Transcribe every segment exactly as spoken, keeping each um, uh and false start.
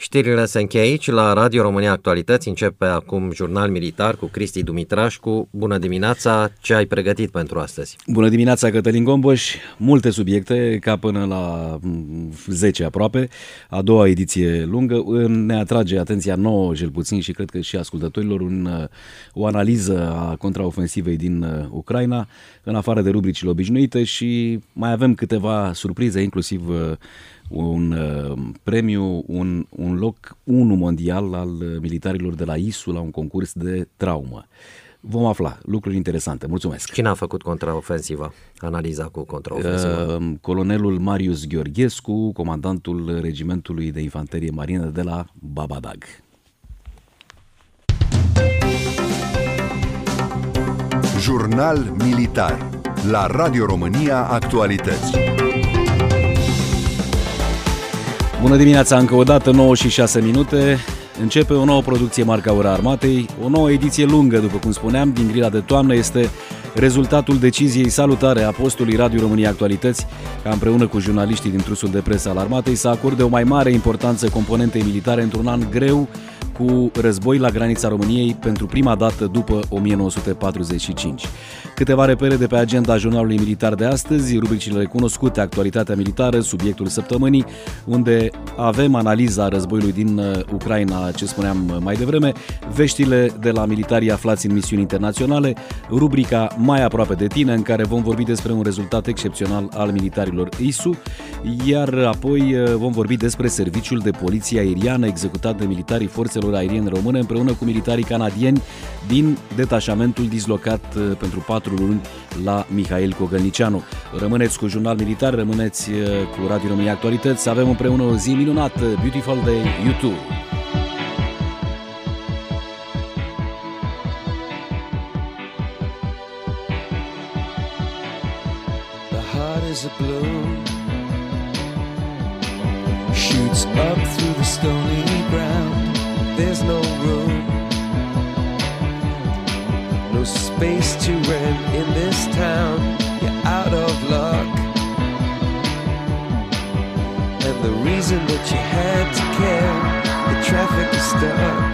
Știrile se încheie aici, la Radio România Actualități. Începe acum Jurnal Militar cu Cristi Dumitrașcu. Bună dimineața, ce ai pregătit pentru astăzi? Bună dimineața, Cătălin Gomboș. Multe subiecte, ca până la zece aproape, a doua ediție lungă. Ne atrage atenția nouă, cel puțin, și cred că și ascultătorilor, un, o analiză a contraofensivei din Ucraina, în afară de rubricile obișnuite, și mai avem câteva surprize, inclusiv un uh, premiu, un, un loc unu mondial al militarilor de la I S U la un concurs de traumă. Vom afla lucruri interesante. Mulțumesc. Cine a făcut contraofensiva? Analiza cu contraofensiva. Uh, colonelul Marius Gheorghescu, comandantul regimentului de infanterie marină de la Babadag. Jurnal Militar la Radio România Actualități. Bună dimineața, încă o dată, nouă și șase minute. Începe o nouă producție Marca Ora Armatei, o nouă ediție lungă, după cum spuneam, din grila de toamnă. Este rezultatul deciziei salutare a postului Radio România Actualități, ca împreună cu jurnaliștii din trusul de presă al armatei să acorde o mai mare importanță componentei militare într-un an greu, cu război la granița României pentru prima dată după o mie nouă sute patruzeci și cinci. Câteva repere de pe agenda jurnalului militar de astăzi, rubricile recunoscute, actualitatea militară, subiectul săptămânii, unde avem analiza războiului din Ucraina, ce spuneam mai devreme, veștile de la militarii aflați în misiuni internaționale, rubrica Mai aproape de tine, în care vom vorbi despre un rezultat excepțional al militarilor I S U, iar apoi vom vorbi despre serviciul de poliție aeriană executat de militarii forțelor aeriene române împreună cu militarii canadieni din detașamentul dislocat pentru patru luni la Mihail Cogălnicianu. Rămâneți cu Jurnal Militar, rămâneți cu Radio România Actualități, avem împreună o zi minunată, Beautiful Day, YouTube. The heart is a balloon, shoots up through the stony ground. There's no room, no space to rent in this town. You're out of luck, and the reason that you had to care, the traffic is stuck,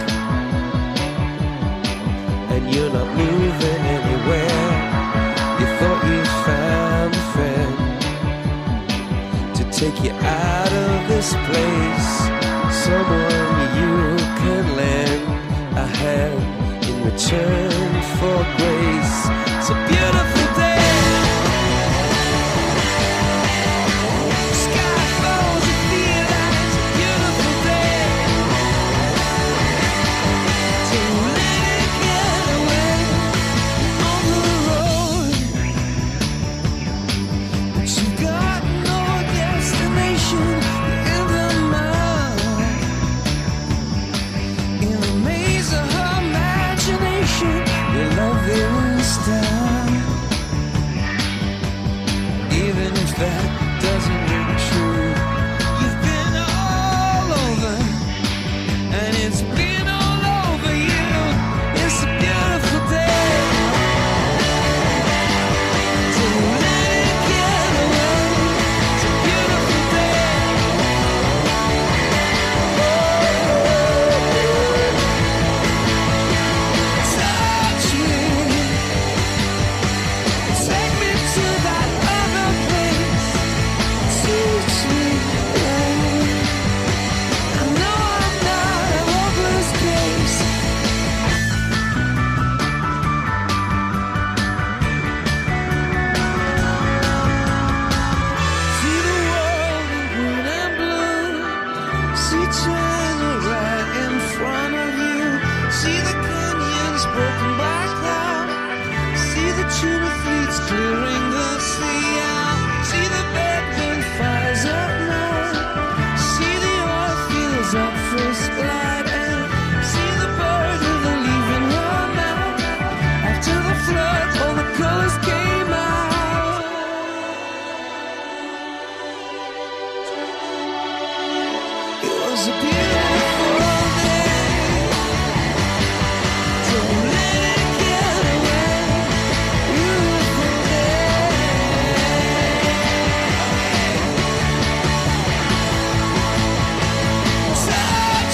and you're not moving anywhere. You thought you found a friend to take you out of this place, someone you can lend a hand in return for grace. It's a beautiful day. Sky falls, you feel like it's a beautiful day. So let it get away on the road, but you got no destination in the mind. In a maze of her imagination, your love is down. Even if that doesn't ring true, you've been all over, and it's been all over you. It's a beautiful day. So let it get away. It's a beautiful day. Touch me, take me to that other place. Teach me, babe. I know I'm not a hopeless case. See the world in green and blue. See China right in front of you. See the canyons broken by cloud. See the tuna fleets clearing the sea out. See the bedroom fires at night. See the oil fields up for split. And see the bird with a leaf in her mouth. After the flood, all the colors came out. It was a beautiful day. Don't let it get away. Beautiful day. Touch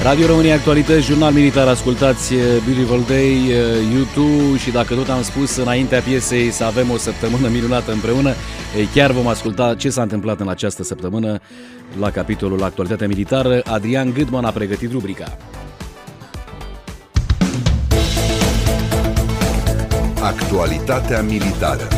Radio România Actualități, Jurnal Militar, ascultați Beautiful Day, YouTube și dacă tot am spus înaintea piesei să avem o săptămână minunată împreună, chiar vom asculta ce s-a întâmplat în această săptămână la capitolul Actualitatea Militară. Adrian Gâdman a pregătit rubrica. Actualitatea militară.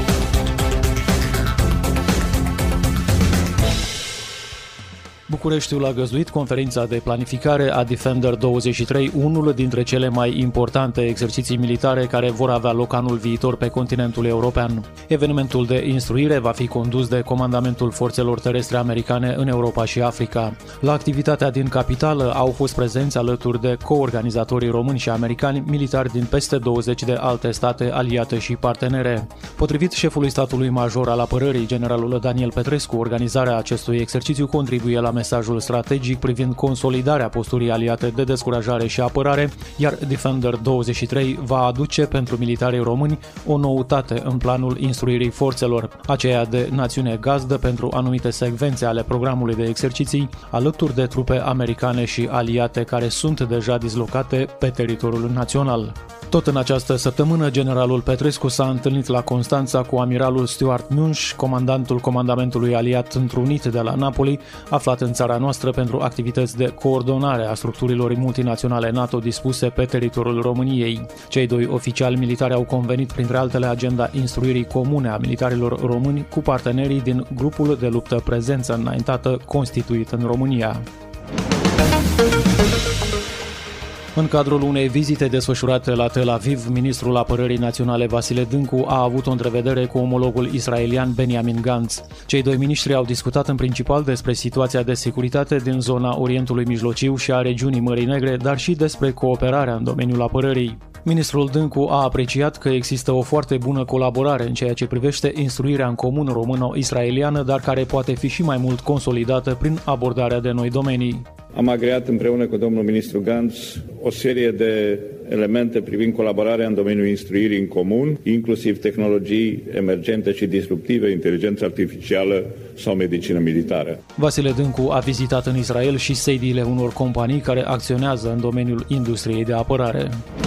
Bucureștiul a găzduit conferința de planificare a Defender douăzeci și trei, unul dintre cele mai importante exerciții militare care vor avea loc anul viitor pe continentul european. Evenimentul de instruire va fi condus de Comandamentul Forțelor Terestre Americane în Europa și Africa. La activitatea din capitală au fost prezenți alături de coorganizatorii români și americani militari din peste douăzeci de alte state aliate și partenere. Potrivit șefului statului major al apărării, generalul Daniel Petrescu, organizarea acestui exercițiu contribuie la mesajul strategic privind consolidarea posturii aliate de descurajare și apărare, iar Defender douăzeci și trei va aduce pentru militarii români o noutate în planul instruirii forțelor, aceea de națiune gazdă pentru anumite secvențe ale programului de exerciții, alături de trupe americane și aliate care sunt deja dislocate pe teritoriul național. Tot în această săptămână, generalul Petrescu s-a întâlnit la Constanța cu amiralul Stuart Munch, comandantul comandamentului aliat întrunit de la Napoli, aflat în țara noastră pentru activități de coordonare a structurilor multinaționale NATO dispuse pe teritoriul României. Cei doi oficiali militari au convenit, printre altele, agenda instruirii comune a militarilor români cu partenerii din grupul de luptă Prezență Înaintată constituit în România. În cadrul unei vizite desfășurate la Tel Aviv, ministrul apărării naționale Vasile Dâncu a avut o întrevedere cu omologul israelian Benjamin Gantz. Cei doi miniștri au discutat în principal despre situația de securitate din zona Orientului Mijlociu și a regiunii Mării Negre, dar și despre cooperarea în domeniul apărării. Ministrul Dâncu a apreciat că există o foarte bună colaborare în ceea ce privește instruirea în comun româno-israeliană, dar care poate fi și mai mult consolidată prin abordarea de noi domenii. Am agreat împreună cu domnul ministru Gantz o serie de elemente privind colaborarea în domeniul instruirii în comun, inclusiv tehnologii emergente și disruptive, inteligență artificială sau medicină militară. Vasile Dâncu a vizitat în Israel și sediile unor companii care acționează în domeniul industriei de apărare.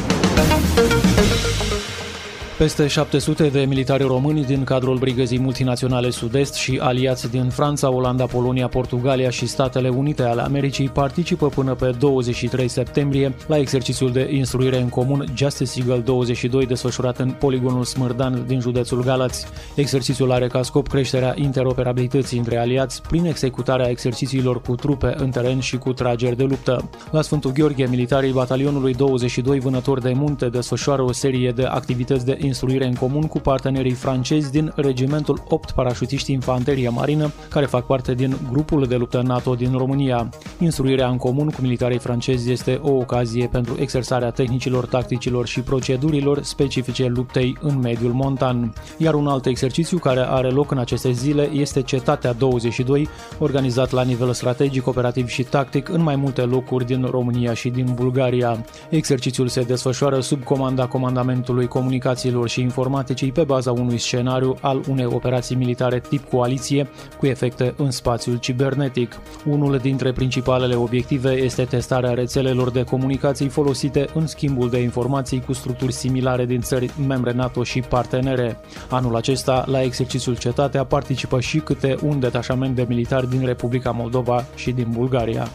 Peste șapte sute de militari români din cadrul Brigăzii Multinaționale Sud-Est și aliați din Franța, Olanda, Polonia, Portugalia și Statele Unite ale Americii participă până pe douăzeci și trei septembrie la exercițiul de instruire în comun Justice Eagle douăzeci și doi desfășurat în poligonul Smârdan din județul Galați. Exercițiul are ca scop creșterea interoperabilității între aliați prin executarea exercițiilor cu trupe în teren și cu trageri de luptă. La Sfântul Gheorghe, militarii batalionului douăzeci și doi Vânători de Munte desfășoară o serie de activități de instruire în comun cu partenerii francezi din regimentul opt parașutiști infanterie marină, care fac parte din grupul de luptă NATO din România. Instruirea în comun cu militarii francezi este o ocazie pentru exersarea tehnicilor, tacticilor și procedurilor specifice luptei în mediul montan. Iar un alt exercițiu care are loc în aceste zile este Cetatea douăzeci și doi, organizat la nivel strategic, operativ și tactic în mai multe locuri din România și din Bulgaria. Exercițiul se desfășoară sub comanda Comandamentului Comunicațiilor și Informaticii pe baza unui scenariu al unei operații militare tip coaliție cu efecte în spațiul cibernetic. Unul dintre principalele obiective este testarea rețelelor de comunicații folosite în schimbul de informații cu structuri similare din țări membre NATO și partenere. Anul acesta, la exercițiul Cetatea, participă și câte un detașament de militari din Republica Moldova și din Bulgaria.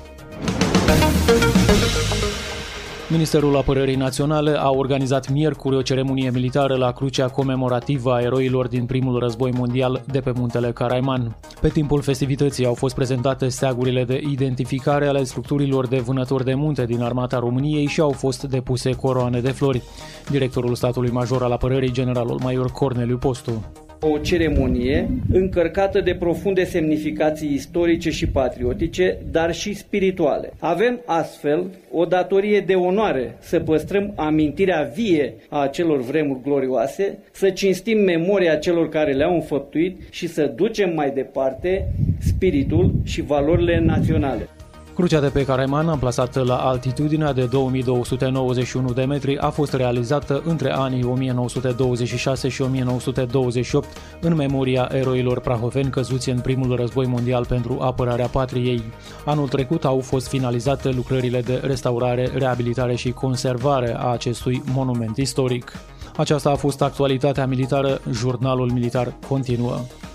Ministerul Apărării Naționale a organizat miercuri o ceremonie militară la crucea comemorativă a eroilor din primul război mondial de pe muntele Caraiman. Pe timpul festivității au fost prezentate steagurile de identificare ale structurilor de vânători de munte din Armata României și au fost depuse coroane de flori. Directorul statului major al apărării, generalul major Corneliu Postu. O ceremonie încărcată de profunde semnificații istorice și patriotice, dar și spirituale. Avem astfel o datorie de onoare să păstrăm amintirea vie a acelor vremuri glorioase, să cinstim memoria celor care le-au înfăptuit și să ducem mai departe spiritul și valorile naționale. Crucea de pe Careman, amplasată la altitudinea de două mii două sute nouăzeci și unu de metri, a fost realizată între anii o mie nouă sute douăzeci și șase și o mie nouă sute douăzeci și opt în memoria eroilor prahoveni căzuți în primul război mondial pentru apărarea patriei. Anul trecut au fost finalizate lucrările de restaurare, reabilitare și conservare a acestui monument istoric. Aceasta a fost actualitatea militară, jurnalul militar continuă.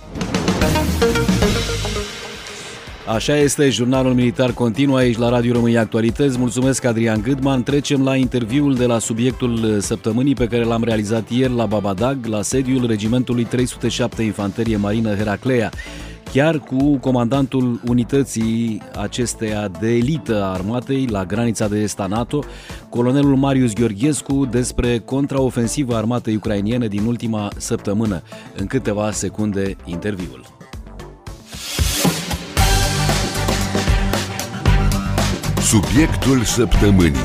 Așa este, jurnalul militar continuă aici la Radio România Actualități. Mulțumesc, Adrian Gâdman. Trecem la interviul de la subiectul săptămânii pe care l-am realizat ieri la Babadag, la sediul regimentului trei sute șapte Infanterie Marină Heraclea. Chiar cu comandantul unității acesteia de elită a armatei la granița de est a NATO, colonelul Marius Gheorghescu, despre contraofensivă armatei ucrainene din ultima săptămână. În câteva secunde, interviul. Subiectul săptămânii.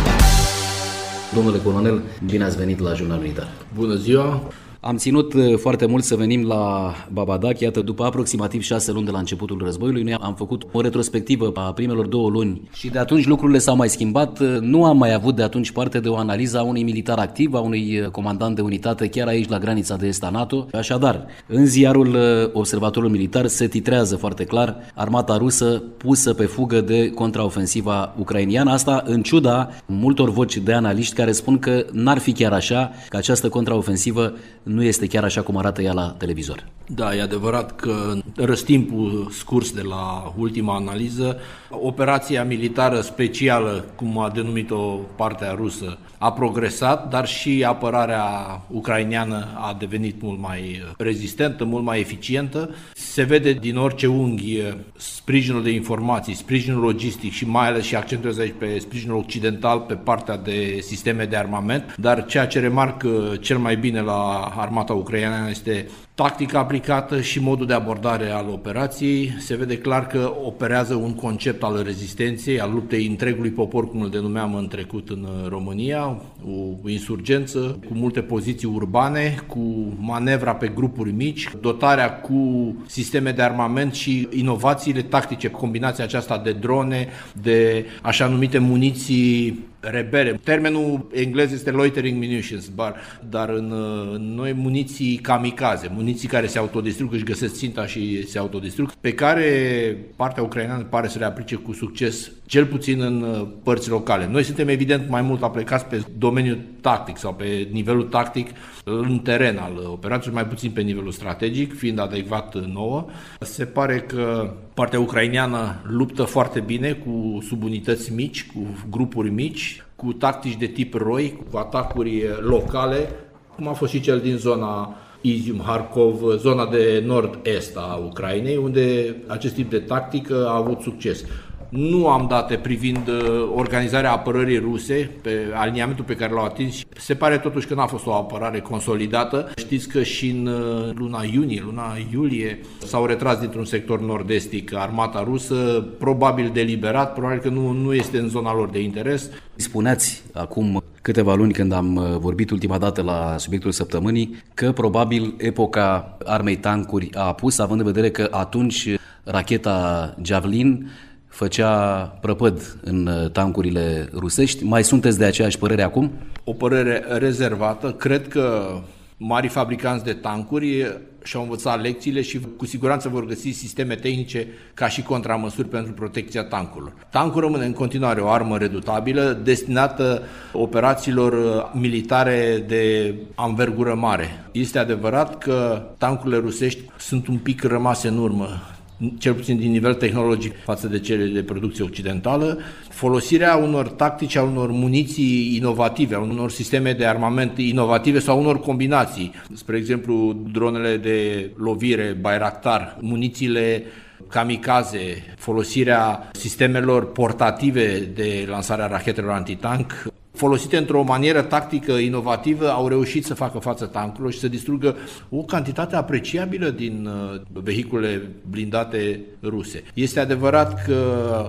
Domnule colonel, bine ați venit la Jurnalul Militar. Bună ziua! Am ținut foarte mult să venim la Babadag, iată, după aproximativ șase luni de la începutul războiului. Noi am făcut o retrospectivă a primelor două luni și de atunci lucrurile s-au mai schimbat. Nu am mai avut de atunci parte de o analiză a unui militar activ, a unui comandant de unitate chiar aici la granița de est a NATO. Așadar, în ziarul Observatorul Militar se titrează foarte clar: armata rusă pusă pe fugă de contraofensiva ucrainiană. Asta în ciuda multor voci de analiști care spun că n-ar fi chiar așa, că această contraofensivă nu este chiar așa cum arată ea la televizor. Da, e adevărat că în răstimpul scurs de la ultima analiză, operația militară specială, cum a denumit-o partea rusă, a progresat, dar și apărarea ucraineană a devenit mult mai rezistentă, mult mai eficientă. Se vede din orice unghi sprijinul de informații, sprijinul logistic și mai ales, și accentuez aici pe sprijinul occidental pe partea de sisteme de armament, dar ceea ce remarc cel mai bine la armata ucraineană este tactica aplicată și modul de abordare al operației. Se vede clar că operează un concept al rezistenței, al luptei întregului popor, cum îl denumeam în trecut în România, o insurgență cu multe poziții urbane, cu manevra pe grupuri mici, dotarea cu sisteme de armament și inovațiile tactice, combinația aceasta de drone, de așa numite muniții rebele. Termenul englez este loitering munitions, dar în, în noi muniții kamikaze, muniții care se autodistrug, își găsesc ținta și se autodistrug, pe care partea ucraineană pare să le aplice cu succes, cel puțin în părți locale. Noi suntem evident mai mult aplicați pe domeniul tactic sau pe nivelul tactic în teren al operației, mai puțin pe nivelul strategic, fiind adecvat nouă. Se pare că partea ucraineană luptă foarte bine cu subunități mici, cu grupuri mici, cu tactici de tip ROI, cu atacuri locale, cum a fost și cel din zona Izium, Harkov, zona de nord-est a Ucrainei, unde acest tip de tactică a avut succes. Nu am date privind organizarea apărării ruse, pe aliniamentul pe care l-au atins. Se pare totuși că n-a fost o apărare consolidată. Știți că și în luna iunie, luna iulie s-au retras dintr-un sector nord-estic armata rusă, probabil deliberat, probabil că nu, nu este în zona lor de interes. Spuneați acum câteva luni, când am vorbit ultima dată la subiectul săptămânii, că probabil epoca armei tancuri a apus, având în vedere că atunci racheta Javelin făcea prăpăd în tancurile rusești. Mai sunteți de aceeași părere acum? O părere rezervată. Cred că mari fabricanți de tancuri și-au învățat lecțiile și cu siguranță vor găsi sisteme tehnice ca și contramăsuri pentru protecția tancurilor. Tancul rămâne în continuare o armă redutabilă, destinată operațiilor militare de anvergură mare. Este adevărat că tancurile rusești sunt un pic rămase în urmă, cel puțin din nivel tehnologic, față de cele de producție occidentală. Folosirea unor tactici, a unor muniții inovative, a unor sisteme de armament inovative sau unor combinații, spre exemplu dronele de lovire Bayraktar, munițiile kamikaze, folosirea sistemelor portative de lansare a rachetelor antitank, folosite într-o manieră tactică inovativă, au reușit să facă față tancurilor și să distrugă o cantitate apreciabilă din vehicule blindate ruse. Este adevărat că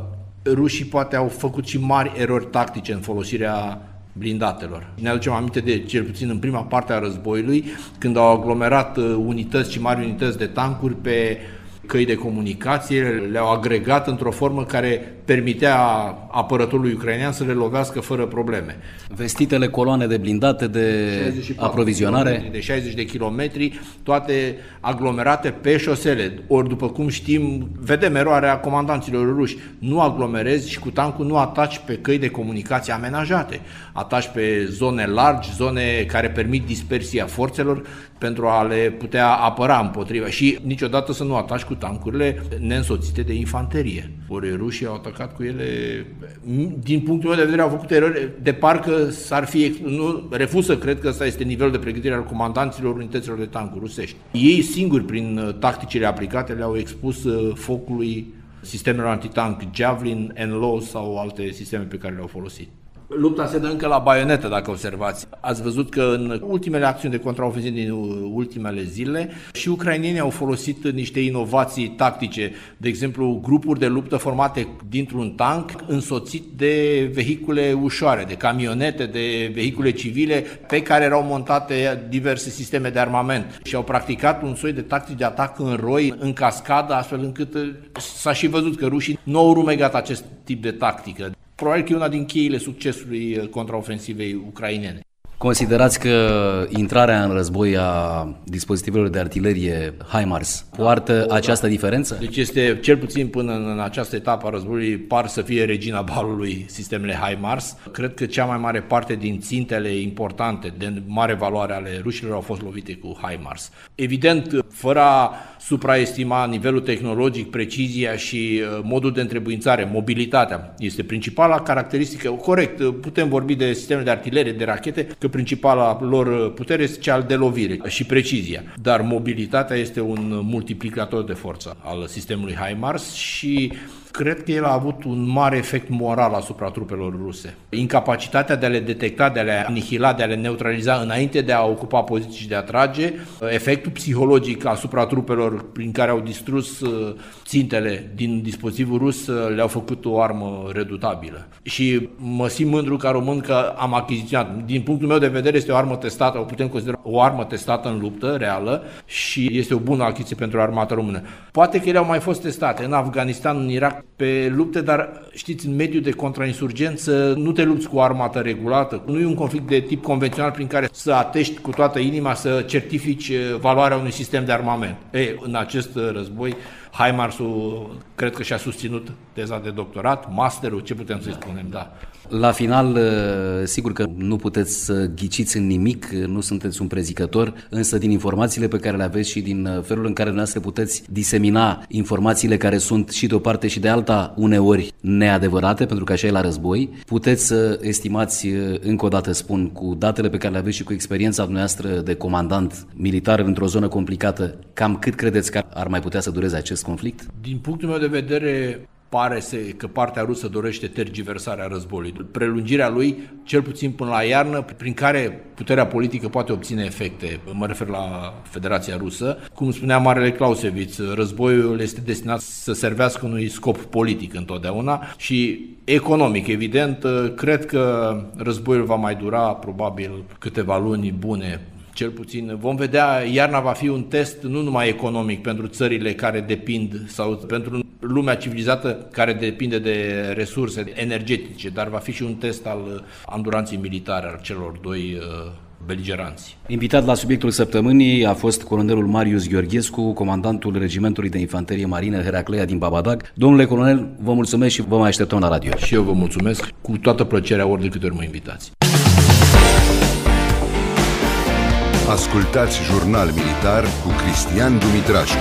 rușii poate au făcut și mari erori tactice în folosirea blindatelor. Ne aducem aminte de, cel puțin în prima parte a războiului, când au aglomerat unități și mari unități de tancuri pe căi de comunicație, le-au agregat într-o formă care permitea apărătorului ucrainean să le lovească fără probleme. Vestitele coloane de blindate de aprovizionare. De șaizeci de kilometri, toate aglomerate pe șosele. Ori, după cum știm, vedem eroarea comandanților ruși. Nu aglomerezi și cu tancul nu ataci pe căi de comunicație amenajate. Ataci pe zone largi, zone care permit dispersia forțelor pentru a le putea apăra împotriva. Și niciodată să nu ataci cu tancurile neînsoțite de infanterie. Ori rușii au atacat cu ele, din punctul meu de vedere, au făcut erori de parcă s-ar fi... Nu, refuz să cred că ăsta este nivelul de pregătire al comandanților unităților de tancuri rusești. Ei singuri, prin tacticile aplicate, le-au expus focului sistemelor antitank Javelin, N L O sau alte sisteme pe care le-au folosit. Lupta se dă încă la baionetă, dacă observați. Ați văzut că în ultimele acțiuni de contraofensiv din ultimele zile și ucrainienii au folosit niște inovații tactice, de exemplu grupuri de luptă formate dintr-un tank însoțit de vehicule ușoare, de camionete, de vehicule civile pe care erau montate diverse sisteme de armament și au practicat un soi de tactici de atac în roi, în cascadă, astfel încât s-a și văzut că rușii nu au rumegat acest tip de tactică. Probabil că e una din cheile succesului contraofensivei ucrainene. Considerați că intrarea în război a dispozitivelor de artilerie HIMARS poartă această diferență? Deci este, cel puțin până în această etapă a războiului, par să fie regina balului sistemele HIMARS. Cred că cea mai mare parte din țintele importante de mare valoare ale rușilor au fost lovite cu HIMARS. Evident, fără a supraestima nivelul tehnologic, precizia și modul de întrebuințare, mobilitatea este principala caracteristică. Corect, putem vorbi de sistemele de artilerie, de rachete, că principala lor putere este cea de lovire și precizia. Dar mobilitatea este un multiplicator de forță al sistemului HIMARS și cred că el a avut un mare efect moral asupra trupelor ruse. Incapacitatea de a le detecta, de a le anihila, de a le neutraliza înainte de a ocupa poziții și de a trage, efectul psihologic asupra trupelor prin care au distrus țintele din dispozitivul rus le-au făcut o armă redutabilă. Și mă simt mândru ca român că am achiziționat. Din punctul meu de vedere este o armă testată, o putem considera o armă testată în luptă reală și este o bună achiziție pentru armata română. Poate că ele au mai fost testate în Afganistan, în Irak, pe lupte, dar știți, în mediul de contrainsurgență nu te lupți cu o armată regulată, nu e un conflict de tip convențional prin care să atești cu toată inima să certifici valoarea unui sistem de armament. Ei, în acest război, HIMARS-ul cred că și-a susținut teza de doctorat, masterul, ce putem să-i spunem, da. La final, sigur că nu puteți să ghiciți în nimic, nu sunteți un prezicător, însă din informațiile pe care le aveți și din felul în care dumneavoastră puteți disemina informațiile care sunt și de o parte și de alta uneori neadevărate, pentru că așa e la război, puteți să estimați, încă o dată spun, cu datele pe care le aveți și cu experiența dumneavoastră de comandant militar într-o zonă complicată, cam cât credeți că ar mai putea să dureze acest conflict? Din punctul meu de vedere, pare că partea rusă dorește tergiversarea războiului, prelungirea lui, cel puțin până la iarnă, prin care puterea politică poate obține efecte. Mă refer la Federația Rusă. Cum spunea Marele Clausewitz, războiul este destinat să servească unui scop politic întotdeauna și economic, evident. Cred că războiul va mai dura probabil câteva luni bune. Cel puțin vom vedea, iarna va fi un test nu numai economic pentru țările care depind sau pentru lumea civilizată care depinde de resurse energetice, dar va fi și un test al anduranței militare al celor doi uh, beligeranți. Invitat la subiectul săptămânii a fost colonelul Marius Gheorghescu, comandantul Regimentului de Infanterie Marină Heraclea din Babadag. Domnule colonel, vă mulțumesc și vă mai așteptăm la radio. Și eu vă mulțumesc, cu toată plăcerea, ori de câte ori mă invitați. Ascultați Jurnal Militar cu Cristian Dumitrașcu.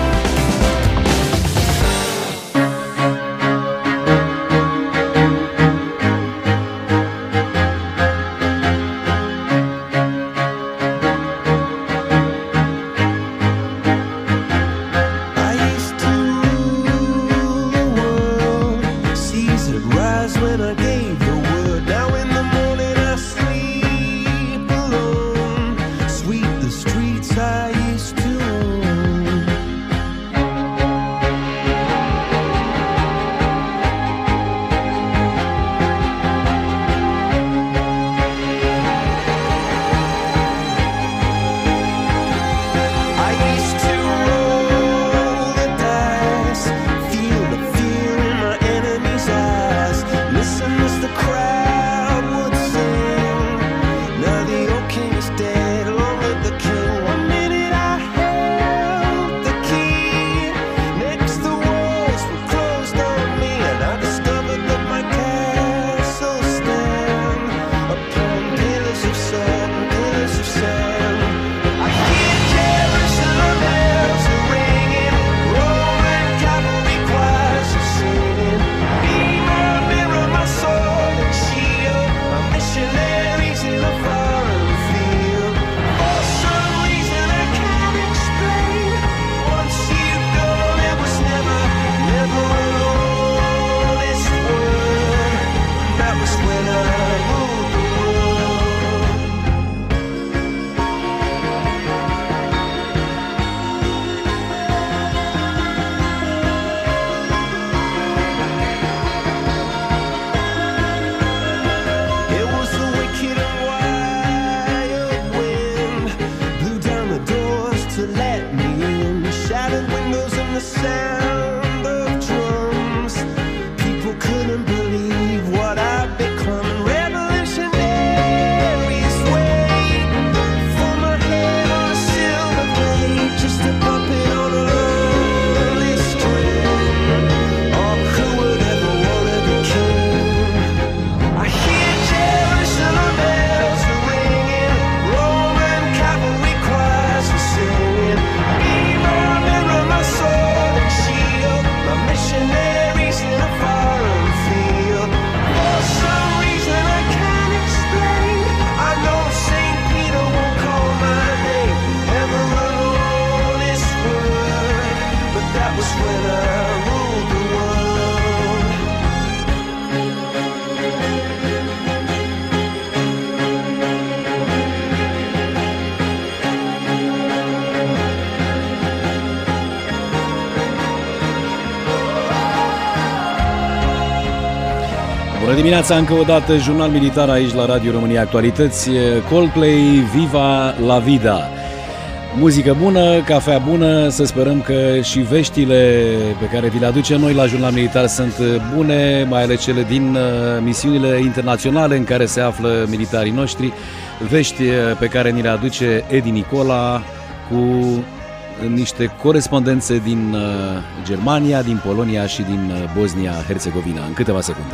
Bună dimineața, încă o dată, Jurnal Militar aici la Radio România Actualități. Coldplay, Viva la Vida. Muzică bună, cafea bună, să sperăm că și veștile pe care vi le aducem noi la Jurnal Militar sunt bune, mai ales cele din misiunile internaționale în care se află militarii noștri. Vești pe care ni le aduce Edi Nicola cu niște corespondențe din Germania, din Polonia și din Bosnia-Herzegovina. În câteva secunde.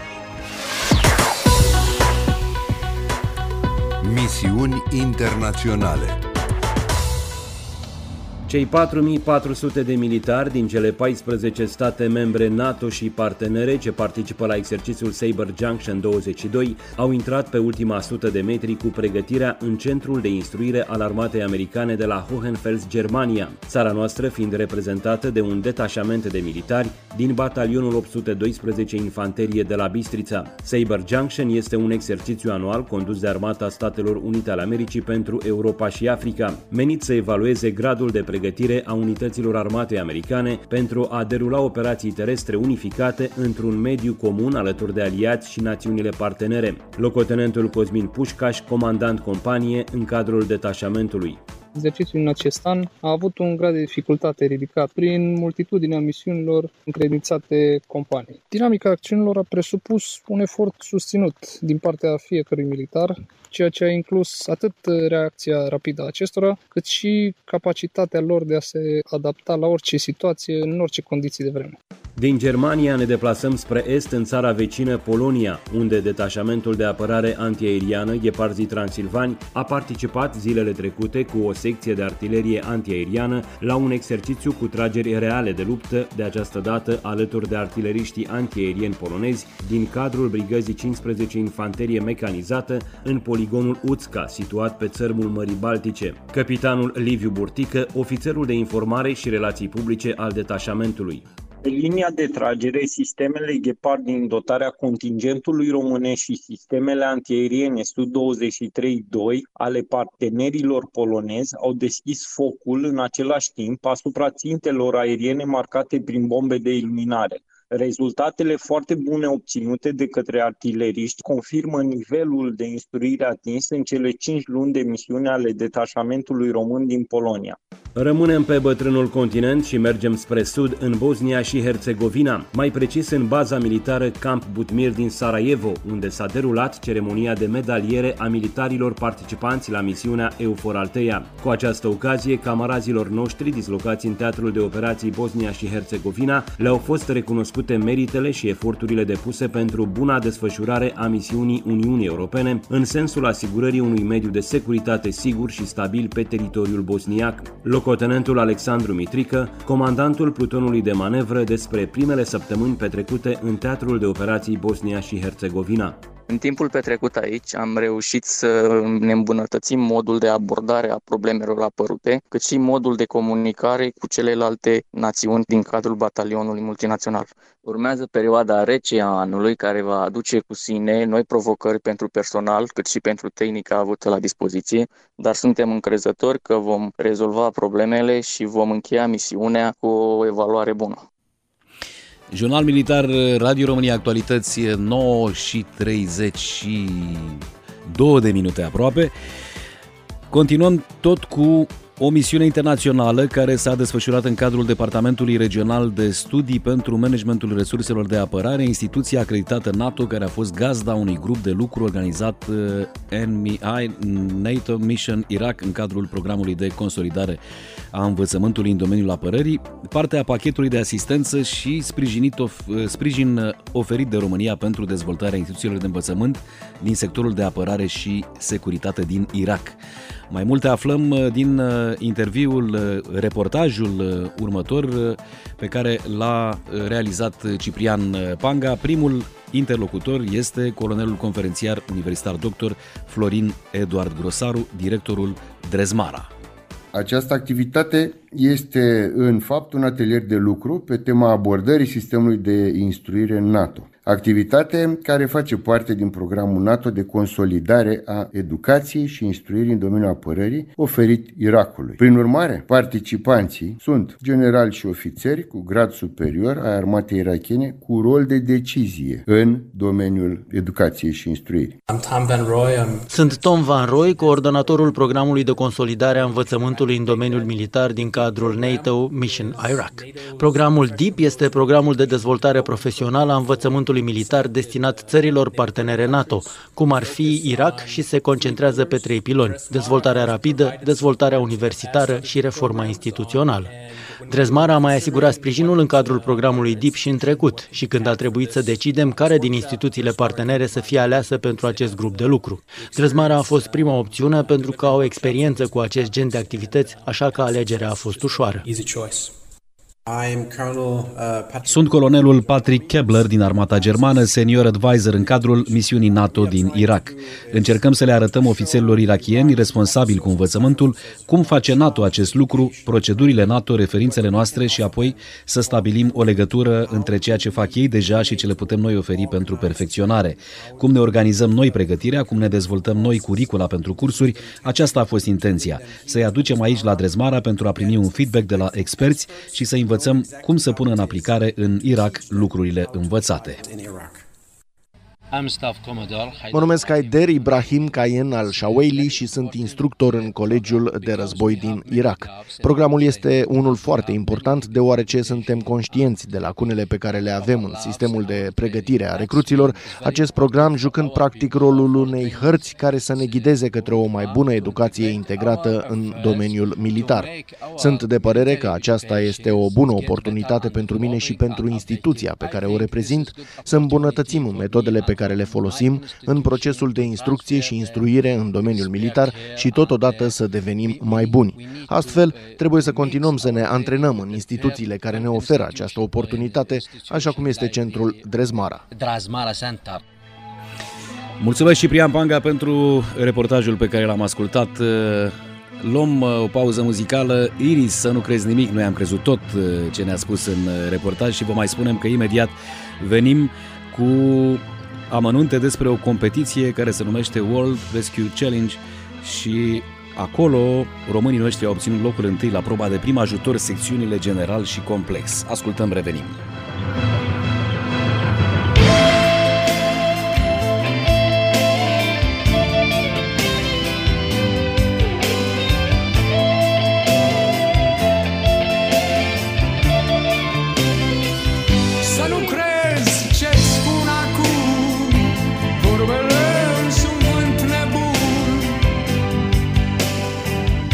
Misiuni internaționale. Cei patru mii patru sute de militari din cele paisprezece state membre NATO și partenere ce participă la exercițiul Saber Junction douăzeci și doi au intrat pe ultima sută de metri cu pregătirea în centrul de instruire al armatei americane de la Hohenfels, Germania, țara noastră fiind reprezentată de un detașament de militari din batalionul opt sute doisprezece Infanterie de la Bistrița. Saber Junction este un exercițiu anual condus de Armata Statelor Unite ale Americii pentru Europa și Africa, menit să evalueze gradul de pregătire pregătire a unităților armatei americane pentru a derula operații terestre unificate într-un mediu comun alături de aliați și națiunile partenere. Locotenentul Cosmin Pușcaș, comandant companie în cadrul detașamentului. Exercițiul în acest an a avut un grad de dificultate ridicat prin multitudinea misiunilor încredințate companiei. Dinamica acțiunilor a presupus un efort susținut din partea fiecărui militar, ceea ce a inclus atât reacția rapidă a acestora, cât și capacitatea lor de a se adapta la orice situație, în orice condiții de vreme. Din Germania ne deplasăm spre est în țara vecină Polonia, unde detașamentul de apărare antiaeriană Gheparzii Transilvani a participat zilele trecute cu o secție de artilerie antiaeriană la un exercițiu cu trageri reale de luptă, de această dată alături de artileriștii antiaerieni polonezi din cadrul Brigăzii cincisprezece Infanterie Mecanizată în poligonul Uțca, situat pe țărmul Mării Baltice. Capitanul Liviu Burtică, ofițerul de informare și relații publice al detașamentului. Pe linia de tragere, sistemele Gepard din dotarea contingentului românesc și sistemele antiaeriene S U douăzeci și trei doi ale partenerilor polonezi au deschis focul în același timp asupra țintelor aeriene marcate prin bombe de iluminare. Rezultatele foarte bune obținute de către artileriști confirmă nivelul de instruire atins în cele cinci luni de misiune ale detașamentului român din Polonia. Rămânem pe bătrânul continent și mergem spre sud, în Bosnia și Herțegovina, mai precis în baza militară Camp Butmir din Sarajevo, unde s-a derulat ceremonia de medaliere a militarilor participanți la misiunea EUFOR Althea. Cu această ocazie, camarazilor noștri dislocați în teatrul de operații Bosnia și Herțegovina le-au fost recunoscute meritele și eforturile depuse pentru buna desfășurare a misiunii Uniunii Europene în sensul asigurării unui mediu de securitate sigur și stabil pe teritoriul bosniac. Locotenentul Alexandru Mitrică, comandantul plutonului de manevră, despre primele săptămâni petrecute în teatrul de operații Bosnia și Herțegovina. În timpul petrecut aici am reușit să ne îmbunătățim modul de abordare a problemelor apărute, cât și modul de comunicare cu celelalte națiuni din cadrul batalionului multinațional. Urmează perioada rece a anului, care va aduce cu sine noi provocări pentru personal, cât și pentru tehnica avută la dispoziție, dar suntem încrezători că vom rezolva problemele și vom încheia misiunea cu o evaluare bună. Jurnal Militar, Radio România Actualități, nouă și treizeci și două de minute aproape. Continuăm tot cu o misiune internațională care s-a desfășurat în cadrul Departamentului Regional de Studii pentru Managementul Resurselor de Apărare, instituția acreditată NATO care a fost gazda unui grup de lucru organizat N M I, NATO Mission Iraq, în cadrul programului de consolidare a învățământului în domeniul apărării, partea pachetului de asistență și sprijinit of, sprijin oferit de România pentru dezvoltarea instituțiilor de învățământ din sectorul de apărare și securitate din Irak. Mai multe aflăm din interviul, reportajul următor pe care l-a realizat Ciprian Panga. Primul interlocutor este colonelul conferențiar universitar doctor Florin Eduard Grosaru, directorul Drezmara. Această activitate este în fapt un atelier de lucru pe tema abordării sistemului de instruire NATO. Activitate care face parte din programul NATO de consolidare a educației și instruirii în domeniul apărării oferit Irakului. Prin urmare, participanții sunt generali și ofițeri cu grad superior ai armatei irakiene cu rol de decizie în domeniul educației și instruirii. Sunt Tom Van Roy, coordonatorul programului de consolidare a învățământului în domeniul militar din cadrul NATO Mission Iraq. Programul D I P este programul de dezvoltare profesională a învățământului militar destinat țărilor partenere NATO, cum ar fi Irak, și se concentrează pe trei piloni: dezvoltarea rapidă, dezvoltarea universitară și reforma instituțională. Drezmara a mai asigurat sprijinul în cadrul programului D I P și în trecut, și când a trebuit să decidem care din instituțiile partenere să fie aleasă pentru acest grup de lucru. Drezmara a fost prima opțiune pentru că au experiență cu acest gen de activități, așa că alegerea a fost ușoară. Sunt colonelul Patrick Kebler din armata germană, senior advisor în cadrul misiunii NATO din Irak. Încercăm să le arătăm ofițerilor irakieni responsabili cu învățământul cum face NATO acest lucru, procedurile NATO, referințele noastre și apoi să stabilim o legătură între ceea ce fac ei deja și ce le putem noi oferi pentru perfecționare. Cum ne organizăm noi pregătirea, cum ne dezvoltăm noi curicula pentru cursuri, aceasta a fost intenția. Să-i aducem aici la Drezmara pentru a primi un feedback de la experți și să învățăm cum să pună în aplicare în Irak lucrurile învățate. Mă numesc Haider Ibrahim Kayen al-Shaweili și sunt instructor în Colegiul de Război din Irak. Programul este unul foarte important deoarece suntem conștienți de lacunele pe care le avem în sistemul de pregătire a recruților, acest program jucând practic rolul unei hărți care să ne ghideze către o mai bună educație integrată în domeniul militar. Sunt de părere că aceasta este o bună oportunitate pentru mine și pentru instituția pe care o reprezint să îmbunătățim metodele pe care le folosim în procesul de instrucție și instruire în domeniul militar și totodată să devenim mai buni. Astfel, trebuie să continuăm să ne antrenăm în instituțiile care ne oferă această oportunitate, așa cum este centrul Drezmara. Mulțumesc, Ciprian Panga, pentru reportajul pe care l-am ascultat. Luăm o pauză muzicală. Iris, să nu crezi nimic, noi am crezut tot ce ne-a spus în reportaj și vă mai spunem că imediat venim cu amănunte despre o competiție care se numește World Rescue Challenge și acolo românii noștri au obținut locul întâi la proba de prim ajutor, secțiunile general și complex. Ascultăm, revenim.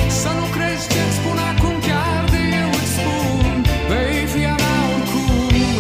Să nu crezi ce-ți spun acum, chiar de eu îți spun, vei fi a mea oricum.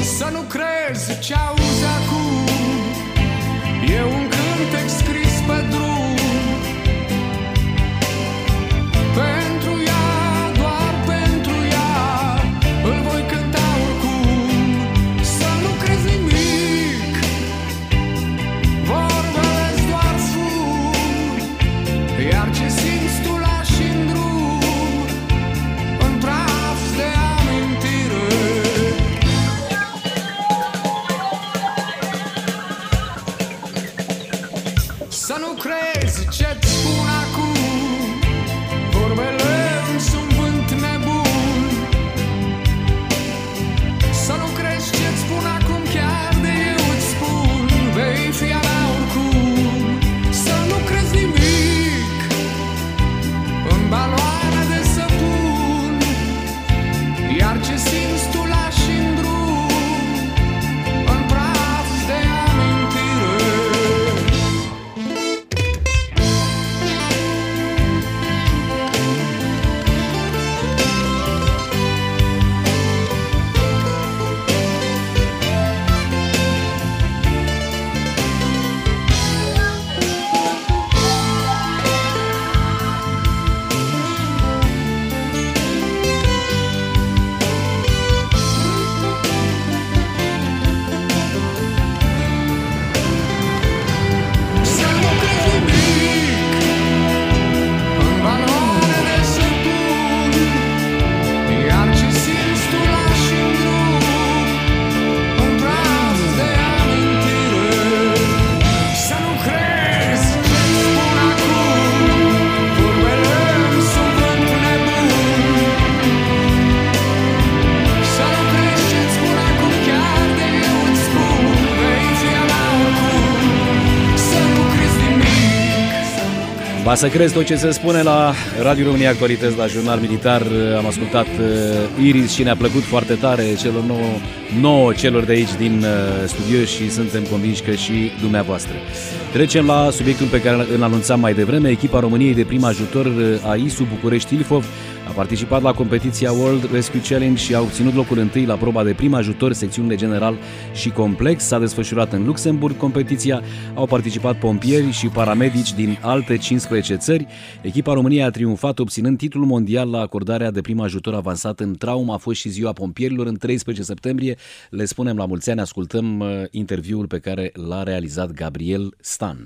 Ba să crezi tot ce se spune la Radio România Actualități, la Jurnal Militar. Am ascultat Iris și ne-a plăcut foarte tare celor nouă, nouă celor de aici din studio și suntem convinși că și dumneavoastră. Trecem la subiectul pe care îl anunțam mai devreme. Echipa României de prim ajutor a I S U București-Ilfov a participat la competiția World Rescue Challenge și a obținut locul întâi la proba de prim ajutor, secțiunile general și complex. S-a desfășurat în Luxemburg competiția, au participat pompieri și paramedici din alte cincisprezece țări. Echipa României a triumfat obținând titlul mondial la acordarea de prim ajutor avansat în traumă. A fost și ziua pompierilor în treisprezece septembrie. Le spunem la mulți ani, ascultăm uh, interviul pe care l-a realizat Gabriel Stan.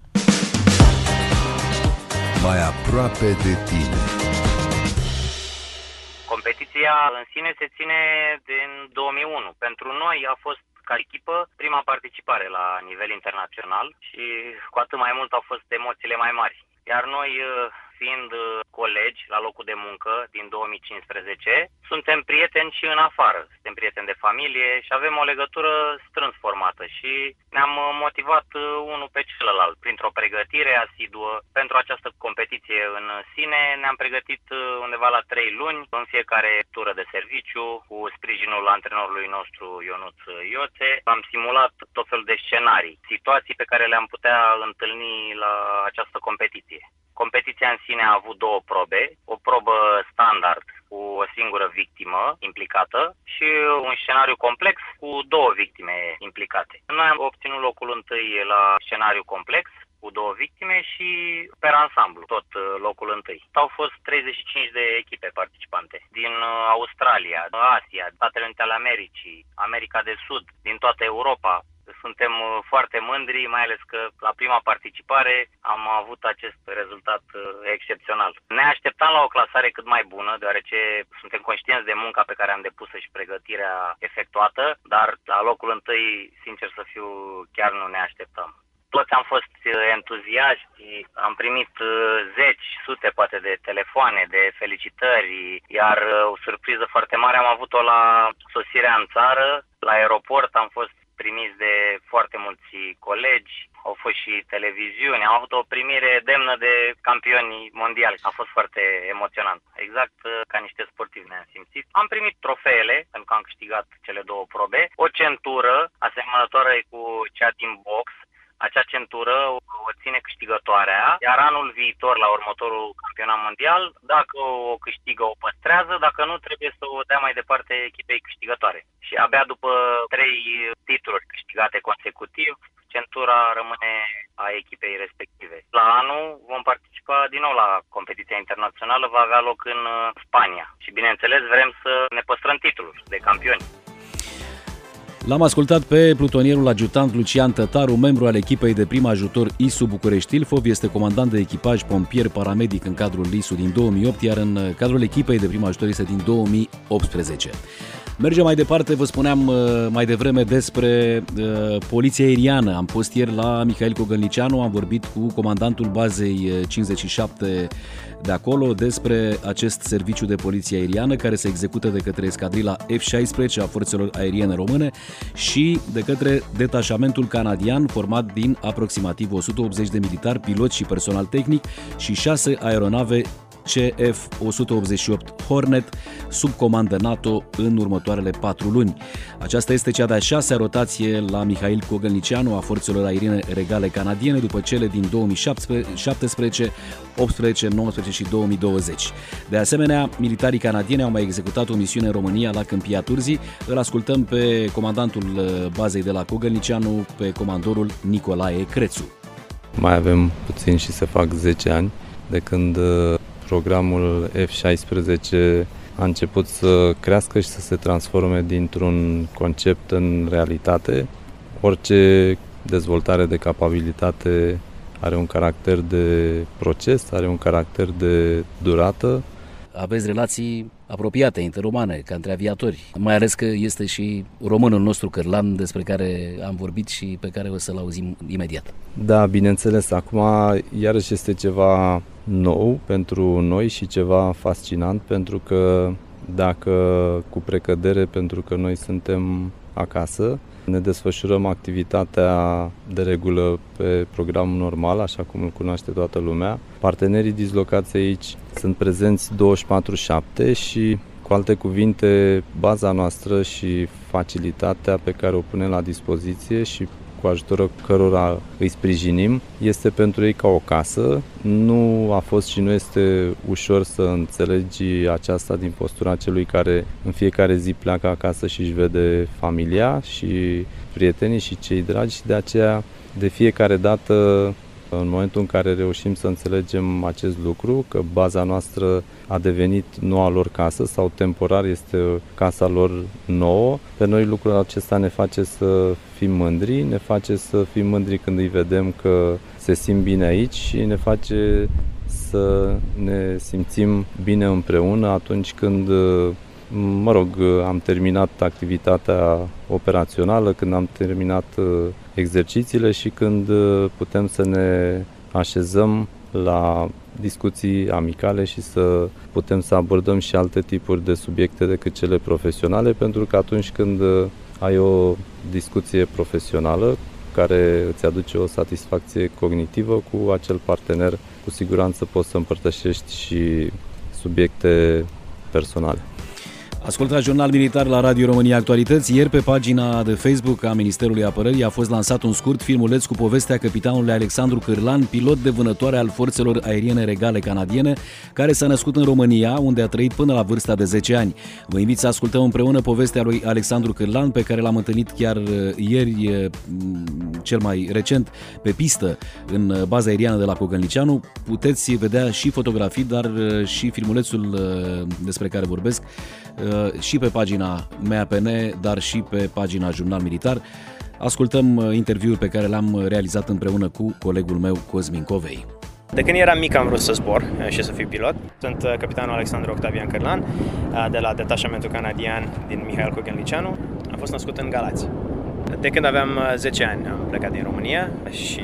Mai aproape de tine. Competiția în sine se ține din două mii unu. Pentru noi a fost, ca echipă, prima participare la nivel internațional și cu atât mai mult au fost emoțiile mai mari. Iar noi, fiind colegi la locul de muncă din două mii cincisprezece, suntem prieteni și în afară. Suntem prieteni de familie și avem o legătură strâns formată și ne-am motivat unul pe celălalt printr-o pregătire asiduă pentru această competiție în sine. Ne-am pregătit undeva la trei luni în fiecare tură de serviciu cu sprijinul antrenorului nostru Ionuț Ioțe. Am simulat tot felul de scenarii, situații pe care le-am putea întâlni la această competiție. Competiția în sine a avut două probe, o probă standard cu o singură victimă implicată și un scenariu complex cu două victime implicate. Noi am obținut locul întâi la scenariu complex cu două victime și per ansamblu, tot locul întâi. Au fost treizeci și cinci de echipe participante din Australia, Asia, Statele Unite ale Americii, America de Sud, din toată Europa. Suntem foarte mândri, mai ales că la prima participare am avut acest rezultat excepțional. Ne așteptam la o clasare cât mai bună, deoarece suntem conștienți de munca pe care am depus-o și pregătirea efectuată, dar la locul întâi, sincer să fiu, chiar nu ne așteptam. Toți am fost entuziaști, am primit zeci, sute poate de telefoane, de felicitări, iar o surpriză foarte mare am avut-o la sosirea în țară. La aeroport am fost primiți de foarte mulți colegi, au fost și televiziuni, am avut o primire demnă de campioni mondiali. A fost foarte emoționant. Exact ca niște sportivi ne-am simțit. Am primit trofeele, pentru că am câștigat cele două probe, o centură asemănătoare cu cea din box. Acea centură o ține câștigătoarea, iar anul viitor, la următorul campionat mondial, dacă o câștigă, o păstrează, dacă nu, trebuie să o dea mai departe echipei câștigătoare. Și abia după trei titluri câștigate consecutiv, centura rămâne a echipei respective. La anul vom participa din nou la competiția internațională, va avea loc în Spania. Și bineînțeles vrem să ne păstrăm titlul de campioni. L-am ascultat pe plutonierul adjutant Lucian Tătaru, membru al echipei de prim ajutor I S U București-Ilfov, este comandant de echipaj pompier paramedic în cadrul I S U din două mii opt, iar în cadrul echipei de prim ajutor este din două mii optsprezece. Mergem mai departe, vă spuneam mai devreme despre uh, poliția aeriană. Am fost ieri la Mihail Cogălnicianu, am vorbit cu comandantul bazei cincizeci și șapte de acolo despre acest serviciu de poliție aeriană care se execută de către escadrila F șaisprezece a forțelor aeriene române și de către detașamentul canadian format din aproximativ o sută optzeci de militari, piloți și personal tehnic și șase aeronave C F o sută optzeci și opt Hornet sub comandă NATO în următoarele patru luni. Aceasta este cea de-a șasea rotație la Mihail Cogălnicianu a forțelor aeriene regale canadiene după cele din două mii șaptesprezece, optsprezece, nouăsprezece și două mii douăzeci. De asemenea, militarii canadieni au mai executat o misiune în România la Câmpia Turzii. Îl ascultăm pe comandantul bazei de la Cogălnicianu, pe comandorul Nicolae Crețu. Mai avem puțin și se fac zece ani de când programul F șaisprezece a început să crească și să se transforme dintr-un concept în realitate. Orice dezvoltare de capabilitate are un caracter de proces, are un caracter de durată. Aveți relații apropiate, interromane, ca între aviatori. Mai ales că este și românul nostru Cârlan, despre care am vorbit și pe care o să-l auzim imediat. Da, bineînțeles. Acum, iarăși este ceva nou pentru noi și ceva fascinant, pentru că dacă cu precădere, pentru că noi suntem acasă, Ne desfășurăm activitatea de regulă pe programul normal, așa cum îl cunoaște toată lumea. Partenerii dislocați aici sunt prezenți douăzeci și patru șapte și, cu alte cuvinte, baza noastră și facilitatea pe care o punem la dispoziție și cu ajutorul cărora îi sprijinim, este pentru ei ca o casă. Nu a fost și nu este ușor să înțelegi aceasta din postura celui care în fiecare zi pleacă acasă și își vede familia și prietenii și cei dragi și de aceea de fiecare dată, în momentul în care reușim să înțelegem acest lucru, că baza noastră a devenit noua lor casă sau temporar este casa lor nouă, pe noi lucrul acesta ne face să fim mândri, ne face să fim mândri când îi vedem că se simt bine aici și ne face să ne simțim bine împreună atunci când, mă rog, am terminat activitatea operațională, când am terminat exercițiile și când putem să ne așezăm la discuții amicale și să putem să abordăm și alte tipuri de subiecte decât cele profesionale, pentru că atunci când ai o discuție profesională care îți aduce o satisfacție cognitivă cu acel partener, cu siguranță poți să împărtășești și subiecte personale. Ascultați Jurnal Militar la Radio România Actualități. Ieri, pe pagina de Facebook a Ministerului Apărării, a fost lansat un scurt filmuleț cu povestea capitanului Alexandru Cârlan, pilot de vânătoare al Forțelor Aeriene Regale Canadiene, care s-a născut în România, unde a trăit până la vârsta de zece ani. Vă invit să ascultăm împreună povestea lui Alexandru Cârlan, pe care l-am întâlnit chiar ieri, cel mai recent, pe pistă, în baza aeriană de la Cogălnicianu. Puteți vedea și fotografii, dar și filmulețul despre care vorbesc și pe pagina M A P N, dar și pe pagina Jurnal Militar. Ascultăm interviul pe care l-am realizat împreună cu colegul meu, Cosmin Covei. De când eram mic am vrut să zbor și să fiu pilot. Sunt capitanul Alexandru Octavian Cârlan, de la detașamentul canadian din Mihail Cogălnicianu. Am fost născut în Galați. De când aveam zece ani am plecat din România și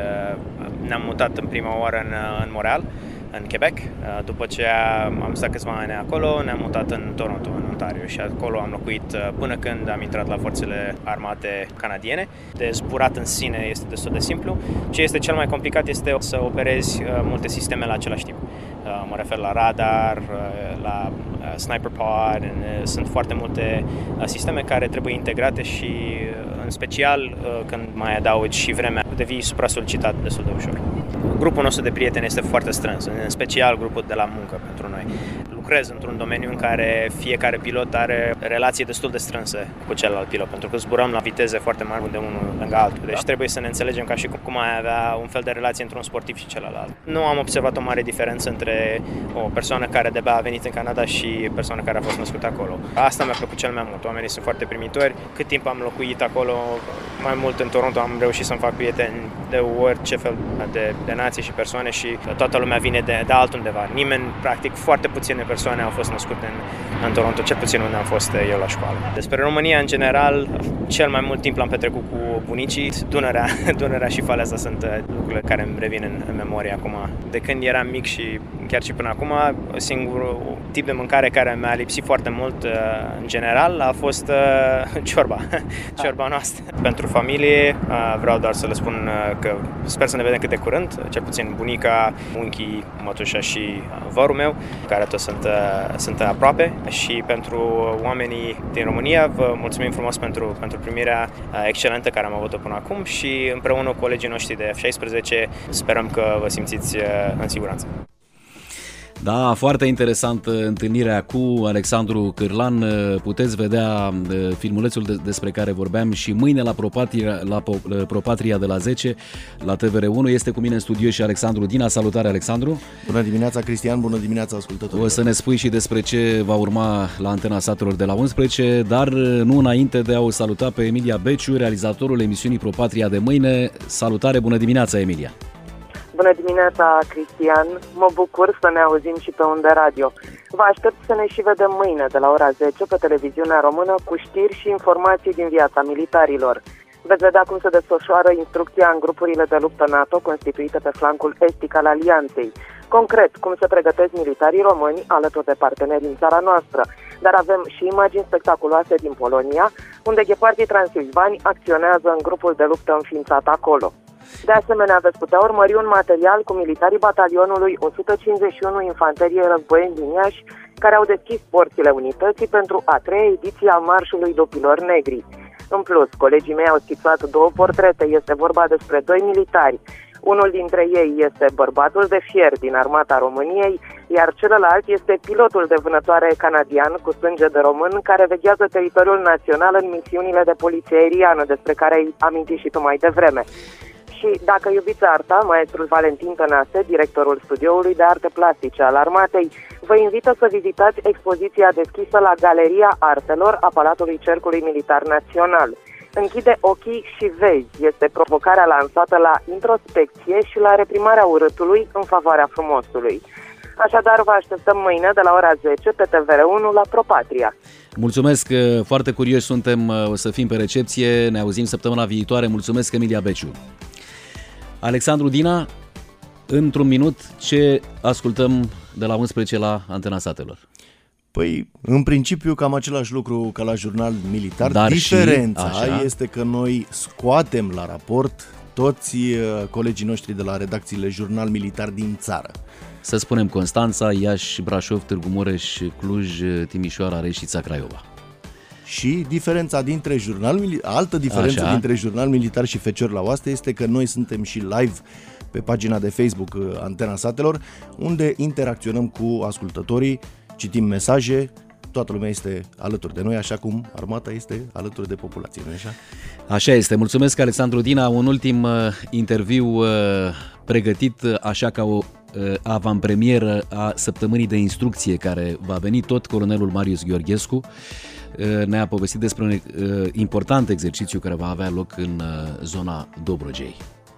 ne-am mutat în prima oară în, în Montreal, în Quebec. După ce am stat câțiva ani acolo, ne-am mutat în Toronto, în Ontario, și acolo am locuit până când am intrat la Forțele Armate Canadiene. De zburat în sine este destul de simplu. Ce este cel mai complicat este să operezi multe sisteme la același timp. Mă refer la radar, la sniper pod, sunt foarte multe sisteme care trebuie integrate și în special când mai adaugi și vremea, devii supra-solicitat destul de ușor. Grupul nostru de prieteni este foarte strâns, în special grupul de la muncă pentru noi. Lucrez într-un domeniu în care fiecare pilot are relații destul de strânse cu celălalt pilot, pentru că zburăm la viteze foarte mari de unul lângă altul. Deci trebuie să ne înțelegem ca și cum ai avea un fel de relație între un sportiv și celălalt. Nu am observat o mare diferență între o persoană care de-abia a venit în Canada și persoana care a fost născută acolo. Asta mi-a plăcut cel mai mult. Oamenii sunt foarte primitori. Cât timp am locuit acolo, mai mult în Toronto, am reușit să-mi fac prieteni de orice fel de, de nații și persoane și toată lumea vine de, de altundeva. Nimeni, practic, foarte puține persoane au fost născute în, în Toronto, cel puțin unde am fost eu la școală. Despre România, în general, cel mai mult timp l-am petrecut cu bunicii. Dunărea, Dunărea și Faleaza sunt lucrurile care îmi revin în, în memorie acum. De când eram mic și chiar și până acum, singurul tip de mâncare care mi-a lipsit foarte mult, în general, a fost ciorba. Ciorba noastră. Pentru familie, vreau doar să le spun că sper să ne vedem cât de curând, cel puțin bunica, unchii, mătușa și vărul meu, care toți sunt, sunt aproape, și pentru oamenii din România vă mulțumim frumos pentru, pentru primirea excelentă care am avut-o până acum și împreună cu colegii noștri de F șaisprezece sperăm că vă simțiți în siguranță. Da, foarte interesantă întâlnirea cu Alexandru Cârlan. Puteți vedea filmulețul despre care vorbeam și mâine la Propatria, la Propatria de la zece la T V R unu. Este cu mine în studio și Alexandru Dina. Salutare, Alexandru! Bună dimineața, Cristian! Bună dimineața, ascultători! O să ne spui și despre ce va urma la Antena Satelor de la unsprezece, dar nu înainte de a o saluta pe Emilia Beciu, realizatorul emisiunii Propatria de mâine. Salutare, bună dimineața, Emilia! Bună dimineața, Cristian! Mă bucur să ne auzim și pe undă radio. Vă aștept să ne și vedem mâine de la ora zece pe televiziunea română cu știri și informații din viața militarilor. Veți vedea cum se desfășoară instrucția în grupurile de luptă NATO constituite pe flancul estic al alianței. Concret, cum se pregătesc militarii români alături de parteneri în țara noastră. Dar avem și imagini spectaculoase din Polonia, unde ghepardii transilvani acționează în grupul de luptă înființat acolo. De asemenea, veți putea urmări un material cu militarii batalionului o sută cincizeci și unu Infanterie Războieni din Iași, care au deschis porțile unității pentru a treia ediție a Marșului Dopilor Negri. În plus, colegii mei au schițat două portrete. Este vorba despre doi militari. Unul dintre ei este bărbatul de fier din Armata României, iar celălalt este pilotul de vânătoare canadian cu sânge de român care veghează teritoriul național în misiunile de poliție aeriană, despre care ai amintit și tu mai devreme. Și dacă iubiți arta, maestrul Valentin Tănase, directorul studioului de arte plastice al Armatei, vă invită să vizitați expoziția deschisă la Galeria Artelor a Palatului Cercului Militar Național. Închide ochii și vezi, este provocarea lansată la introspecție și la reprimarea urâtului în favoarea frumosului. Așadar, vă așteptăm mâine de la ora zece pe T V R unu la ProPatria. Mulțumesc, foarte curioși suntem, o să fim pe recepție, ne auzim săptămâna viitoare. Mulțumesc, Emilia Beciu. Alexandru Dina, într-un minut, ce ascultăm de la unsprezece la Antena Satelor? Păi, în principiu, cam același lucru ca la Jurnal Militar. Dar diferența și, este că noi scoatem la raport toți colegii noștri de la redacțiile Jurnal Militar din țară. Să spunem Constanța, Iași, Brașov, Târgu Mureș, Cluj, Timișoara, Reșița, Craiova. Și diferența dintre jurnal, altă diferență Așa. dintre Jurnal Militar și Fecior la Oaste este că noi suntem și live pe pagina de Facebook Antena Satelor, unde interacționăm cu ascultătorii, citim mesaje, toată lumea este alături de noi, așa cum armata este alături de populație, nu-i așa? Așa este. Mulțumesc, Alexandru Dina. Un ultim uh, interviu uh, pregătit uh, așa ca o uh, avantpremieră a săptămânii de instrucție care va veni tot colonelul Marius Gheorghescu. Uh, ne-a povestit despre un uh, important exercițiu care va avea loc în uh, zona Dobrogei.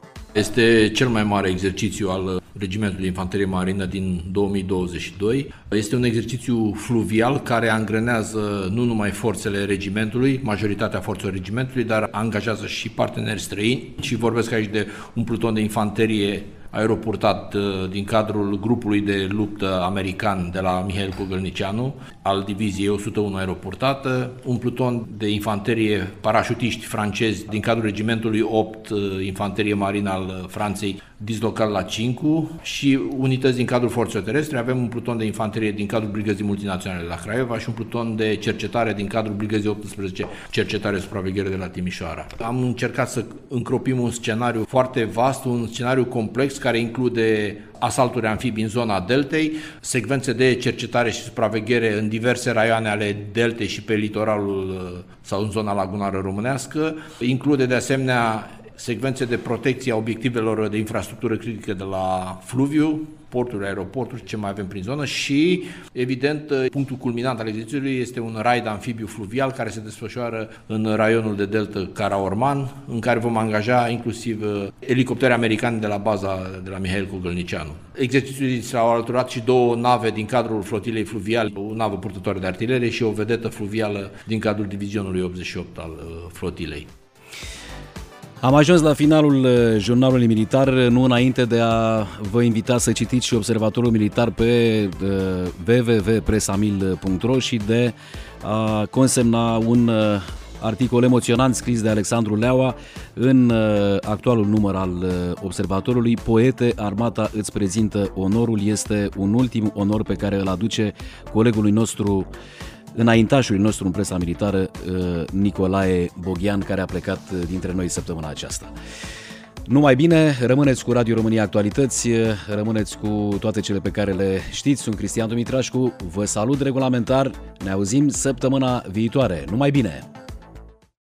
Este cel mai mare exercițiu al Regimentului Infanterie Marină din două mii douăzeci și doi. Este un exercițiu fluvial care angrenează nu numai forțele regimentului, majoritatea forțelor regimentului, dar angajează și parteneri străini și vorbesc aici de un pluton de infanterie aeroportat din cadrul grupului de luptă american de la Mihail Cogălnicianu, al diviziei o sută unu aeroportată, un pluton de infanterie parașutiști francezi din cadrul regimentului opt Infanterie Marină al Franței, dislocat la Cincu, și unități din cadrul forțelor terestre. Avem un pluton de infanterie din cadrul Brigăzii Multinaționale de la Craiova și un pluton de cercetare din cadrul Brigăzii optsprezece Cercetare Supraveghere de la Timișoara. Am încercat să încropim un scenariu foarte vast, un scenariu complex care include asalturi amfibii în zona deltei, secvențe de cercetare și supraveghere în diverse raioane ale deltei și pe litoralul sau în zona lagunară românească, include de asemenea secvențe de protecție a obiectivelor de infrastructură critică de la fluviu, porturi, aeroporturi, ce mai avem prin zonă și, evident, punctul culminant al exercițiului este un raid amfibiu fluvial care se desfășoară în raionul de deltă Cara-Orman, în care vom angaja inclusiv elicoptere americane de la baza de la Mihail Cogălnicianu. Exercițiului s-au alăturat și două nave din cadrul flotilei fluviale, o navă purtătoare de artilerie și o vedetă fluvială din cadrul divizionului optzeci și opt al flotilei. Am ajuns la finalul jurnalului militar, nu înainte de a vă invita să citiți și Observatorul Militar pe w w w punct presamil punct ro și de a consemna un articol emoționant scris de Alexandru Leaua în actualul număr al Observatorului. Poete, armata îți prezintă onorul. Este un ultim onor pe care îl aduce colegului nostru, înaintașului nostru în presa militară, Nicolae Boghian, care a plecat dintre noi săptămâna aceasta. Numai bine, rămâneți cu Radio România Actualități, rămâneți cu toate cele pe care le știți. Sunt Cristian Dumitrașcu, vă salut regulamentar, ne auzim săptămâna viitoare. Numai bine!